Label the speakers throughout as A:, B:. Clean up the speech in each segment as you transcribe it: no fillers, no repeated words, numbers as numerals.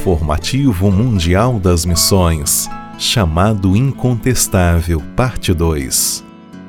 A: Informativo Mundial das Missões, Chamado Incontestável, Parte 2.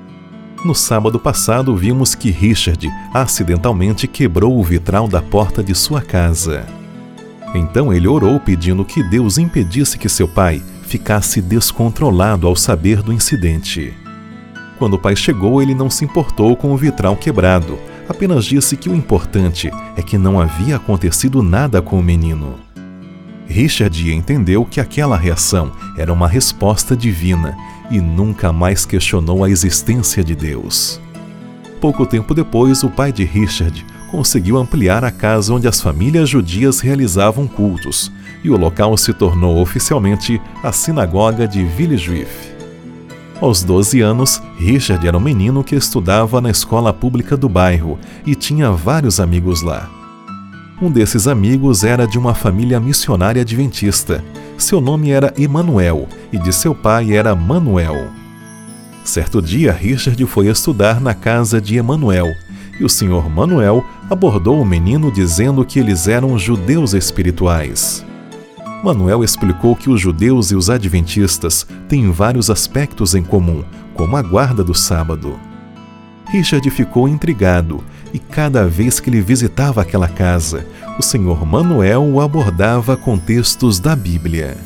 A: No sábado passado, vimos que Richard acidentalmente quebrou o vitral da porta de sua casa. Então ele orou pedindo que Deus impedisse que seu pai ficasse descontrolado ao saber do incidente. Quando o pai chegou, ele não se importou com o vitral quebrado, apenas disse que o importante é que não havia acontecido nada com o menino. Richard entendeu que aquela reação era uma resposta divina e nunca mais questionou a existência de Deus. Pouco tempo depois, o pai de Richard conseguiu ampliar a casa onde as famílias judias realizavam cultos, e o local se tornou oficialmente a sinagoga de Villejuif. Aos 12 anos, Richard era um menino que estudava na escola pública do bairro e tinha vários amigos lá. Um desses amigos era de uma família missionária adventista. Seu nome era Emanuel e de seu pai era Manuel. Certo dia, Richard foi estudar na casa de Emanuel e o Sr. Manuel abordou o menino dizendo que eles eram judeus espirituais. Manuel explicou que os judeus e os adventistas têm vários aspectos em comum, como a guarda do sábado. Richard ficou intrigado e cada vez que ele visitava aquela casa, o Sr. Manuel o abordava com textos da Bíblia.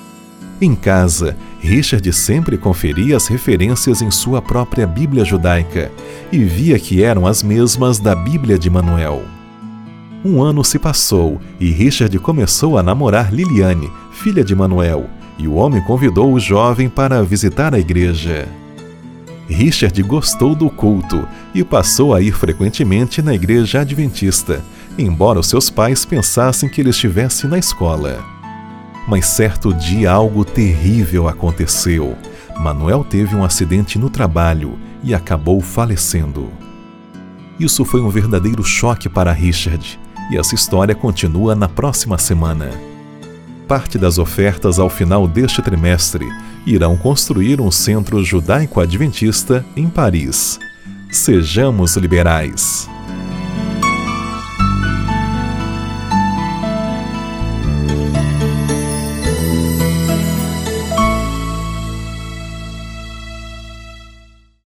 A: Em casa, Richard sempre conferia as referências em sua própria Bíblia judaica e via que eram as mesmas da Bíblia de Manuel. Um ano se passou e Richard começou a namorar Liliane, filha de Manuel, e o homem convidou o jovem para visitar a igreja. Richard gostou do culto e passou a ir frequentemente na igreja adventista, embora os seus pais pensassem que ele estivesse na escola. Mas certo dia algo terrível aconteceu. Manuel teve um acidente no trabalho e acabou falecendo. Isso foi um verdadeiro choque para Richard, e essa história continua na próxima semana. Parte das ofertas ao final deste trimestre irão construir um centro judaico-adventista em Paris. Sejamos liberais!